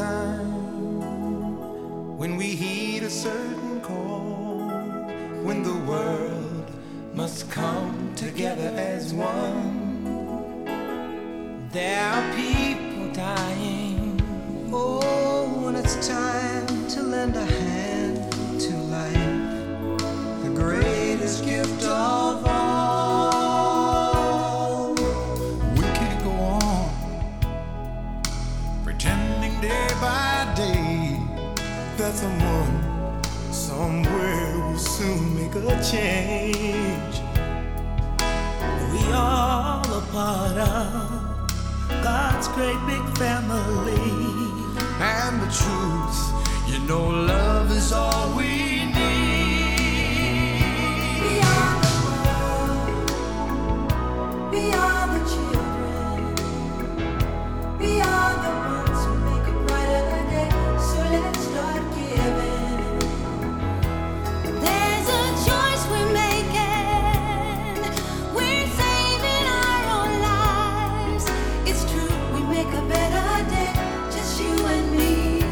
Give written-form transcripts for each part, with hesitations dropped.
time when we heed a certain call, when the world must come together as one. There are people dying. Oh, when it's time to lend a hand to life, the greatest gift of all. We can't go on pretending day by day that someone somewhere will soon make a change. We all a part of God's great big family. And the truth, you know, love is all we need. We are the world, we are the children, we are the ones who make a brighter day. So let's start giving. There's a choice we're making. We're saving our own lives. It's true, we make a better day, just you and me.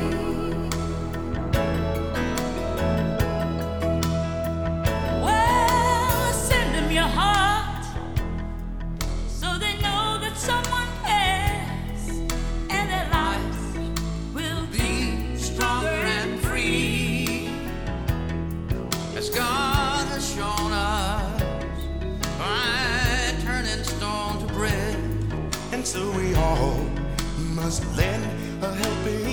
Well, send them your heart so they know that someone cares, and their lives will be stronger and free, As God has shown us by turning stone to bread. And so we all must lend a helping